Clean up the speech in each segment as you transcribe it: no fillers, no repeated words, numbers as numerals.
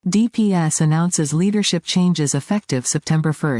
DPS announces leadership changes effective September 1.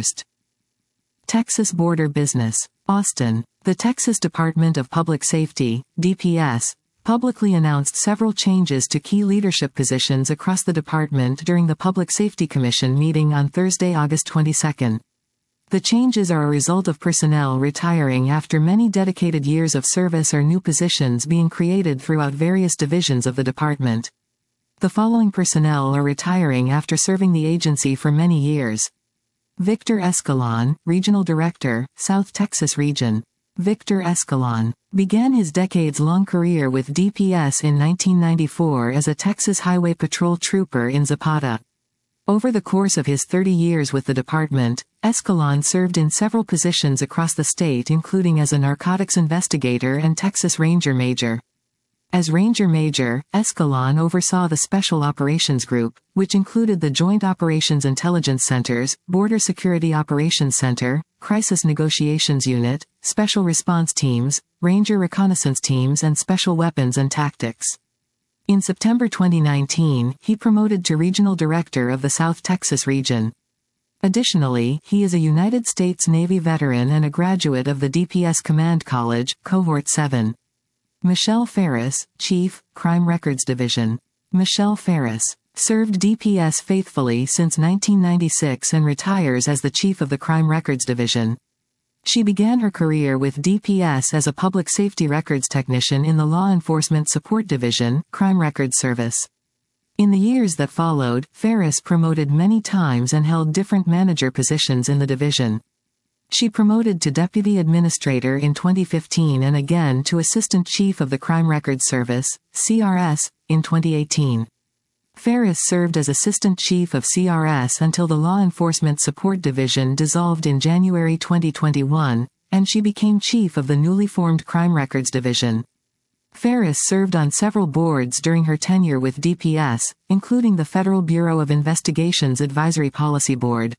Texas Border Business. Austin. The Texas Department of Public Safety, DPS, publicly announced several changes to key leadership positions across the department during the Public Safety Commission meeting on Thursday, August 22. The changes are a result of personnel retiring after many dedicated years of service or new positions being created throughout various divisions of the department. The following personnel are retiring after serving the agency for many years. Victor Escalon, Regional Director, South Texas Region. Victor Escalon began his decades-long career with DPS in 1994 as a Texas Highway Patrol trooper in Zapata. Over the course of his 30 years with the department, Escalon served in several positions across the state, including as a narcotics investigator and Texas Ranger Major. As Ranger Major, Escalon oversaw the Special Operations Group, which included the Joint Operations Intelligence Centers, Border Security Operations Center, Crisis Negotiations Unit, Special Response Teams, Ranger Reconnaissance Teams and Special Weapons and Tactics. In September 2019, he promoted to Regional Director of the South Texas region. Additionally, he is a United States Navy veteran and a graduate of the DPS Command College, Cohort 7. Michelle Ferris, Chief, Crime Records Division. Michelle Ferris served DPS faithfully since 1996 and retires as the Chief of the Crime Records Division. She began her career with DPS as a Public Safety Records Technician in the Law Enforcement Support Division, Crime Records Service. In the years that followed, Ferris promoted many times and held different manager positions in the division. She promoted to Deputy Administrator in 2015 and again to Assistant Chief of the Crime Records Service, CRS, in 2018. Ferris served as Assistant Chief of CRS until the Law Enforcement Support Division dissolved in January 2021, and she became Chief of the newly formed Crime Records Division. Ferris served on several boards during her tenure with DPS, including the Federal Bureau of Investigation's Advisory Policy Board.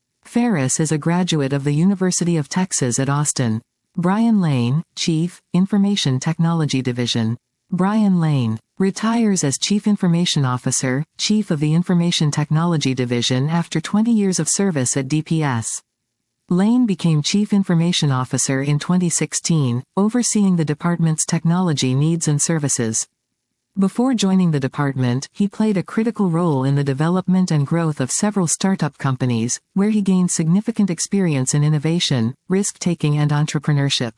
Ferris is a graduate of the University of Texas at Austin. Brian Lane, Chief, Information Technology Division. Brian Lane retires as Chief Information Officer, Chief of the Information Technology Division after 20 years of service at DPS. Lane became Chief Information Officer in 2016, overseeing the department's technology needs and services. Before joining the department, he played a critical role in the development and growth of several startup companies, where he gained significant experience in innovation, risk-taking and entrepreneurship.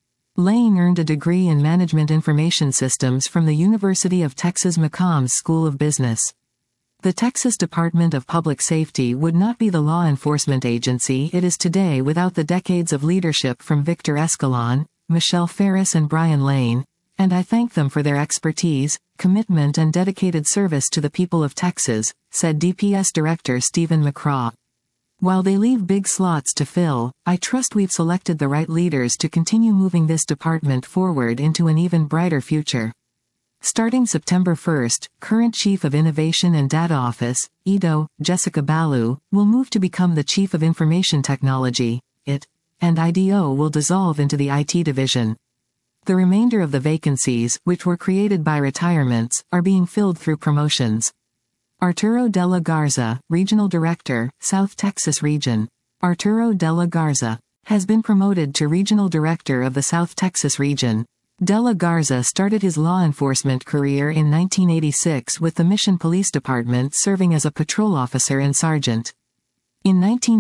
Lane earned a degree in Management Information Systems from the University of Texas McCombs School of Business. The Texas Department of Public Safety would not be the law enforcement agency it is today without the decades of leadership from Victor Escalon, Michelle Ferris and Brian Lane, and I thank them for their expertise, commitment and dedicated service to the people of Texas, said DPS Director Stephen McCraw. While they leave big slots to fill, I trust we've selected the right leaders to continue moving this department forward into an even brighter future. Starting September 1, current Chief of Innovation and Data Office, EDO, Jessica Balu, will move to become the Chief of Information Technology, IT, and IDO will dissolve into the IT division. The remainder of the vacancies, which were created by retirements, are being filled through promotions. Arturo de la Garza, Regional Director, South Texas Region. Arturo de la Garza has been promoted to Regional Director of the South Texas Region. De la Garza started his law enforcement career in 1986 with the Mission Police Department, serving as a patrol officer and sergeant. In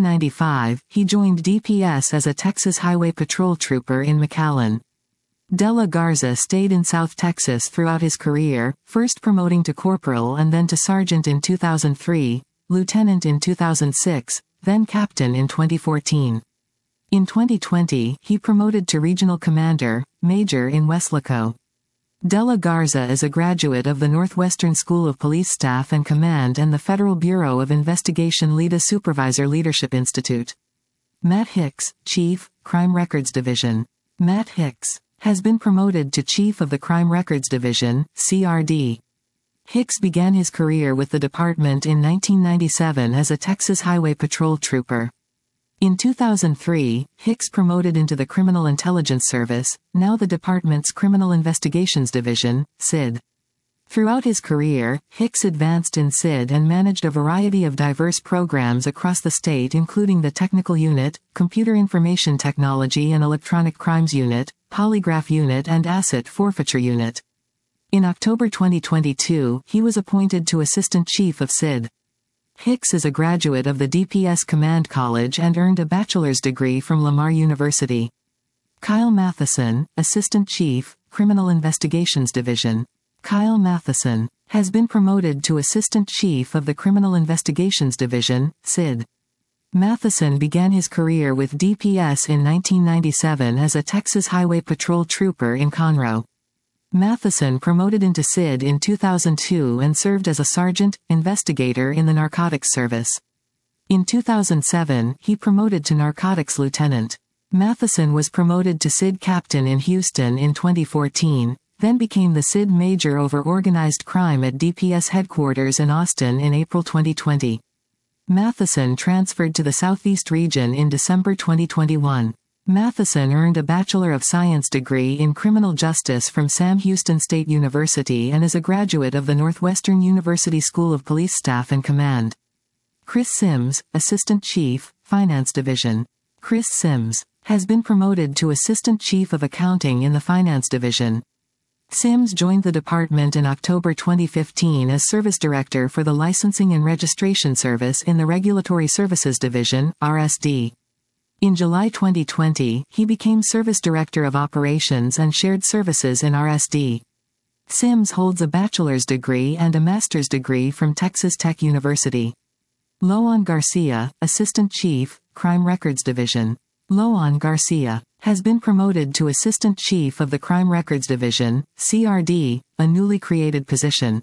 1995, he joined DPS as a Texas Highway Patrol trooper in McAllen. De la Garza stayed in South Texas throughout his career, first promoting to corporal and then to sergeant in 2003, lieutenant in 2006, then captain in 2014. In 2020, he promoted to regional commander, major in Weslaco. De la Garza is a graduate of the Northwestern School of Police Staff and Command and the Federal Bureau of Investigation LEDA Supervisor Leadership Institute. Matt Hicks, Chief, Crime Records Division. Matt Hicks has been promoted to Chief of the Crime Records Division, CRD. Hicks began his career with the department in 1997 as a Texas Highway Patrol trooper. In 2003, Hicks promoted into the Criminal Intelligence Service, now the department's Criminal Investigations Division, CID. Throughout his career, Hicks advanced in SID and managed a variety of diverse programs across the state, including the Technical Unit, Computer Information Technology and Electronic Crimes Unit, Polygraph Unit and Asset Forfeiture Unit. In October 2022, he was appointed to Assistant Chief of SID. Hicks is a graduate of the DPS Command College and earned a bachelor's degree from Lamar University. Kyle Matheson, Assistant Chief, Criminal Investigations Division. Kyle Matheson has been promoted to Assistant Chief of the Criminal Investigations Division, SID. Matheson began his career with DPS in 1997 as a Texas Highway Patrol trooper in Conroe. Matheson promoted into SID in 2002 and served as a sergeant, investigator in the Narcotics Service. In 2007, he promoted to Narcotics Lieutenant. Matheson was promoted to SID Captain in Houston in 2014, then became the SID Major over Organized Crime at DPS headquarters in Austin in April 2020. Matheson transferred to the Southeast region in December 2021. Matheson earned a Bachelor of Science degree in Criminal Justice from Sam Houston State University and is a graduate of the Northwestern University School of Police Staff and Command. Chris Sims, Assistant Chief, Finance Division. Chris Sims has been promoted to Assistant Chief of Accounting in the Finance Division. Sims joined the department in October 2015 as Service Director for the Licensing and Registration Service in the Regulatory Services Division, RSD. In July 2020, he became Service Director of Operations and Shared Services in RSD. Sims holds a bachelor's degree and a master's degree from Texas Tech University. Loan Garcia, Assistant Chief, Crime Records Division. Loan Garcia has been promoted to Assistant Chief of the Crime Records Division, CRD, a newly created position.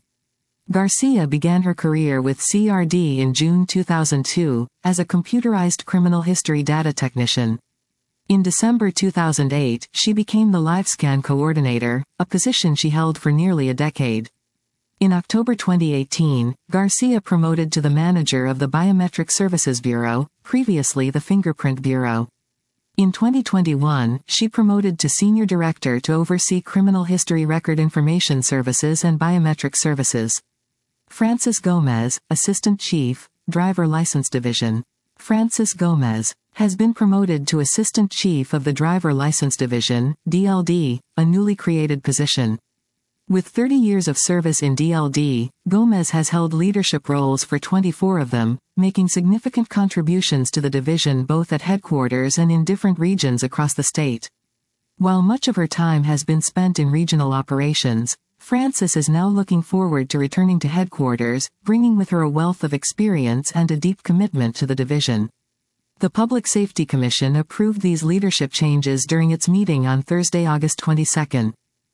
Garcia began her career with CRD in June 2002, as a computerized criminal history data technician. In December 2008, she became the LiveScan Coordinator, a position she held for nearly a decade. In October 2018, Garcia promoted to the manager of the Biometric Services Bureau, previously the Fingerprint Bureau. In 2021, she promoted to Senior Director to oversee Criminal History Record Information Services and Biometric Services. Francis Gomez, Assistant Chief, Driver License Division. Francis Gomez has been promoted to Assistant Chief of the Driver License Division, DLD, a newly created position. With 30 years of service in DLD, Gomez has held leadership roles for 24 of them, making significant contributions to the division both at headquarters and in different regions across the state. While much of her time has been spent in regional operations, Francis is now looking forward to returning to headquarters, bringing with her a wealth of experience and a deep commitment to the division. The Public Safety Commission approved these leadership changes during its meeting on Thursday, August 22.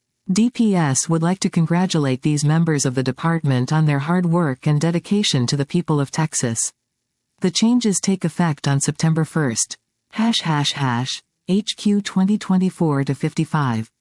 DPS would like to congratulate these members of the department on their hard work and dedication to the people of Texas. The changes take effect on September 1. #HQ 2024-55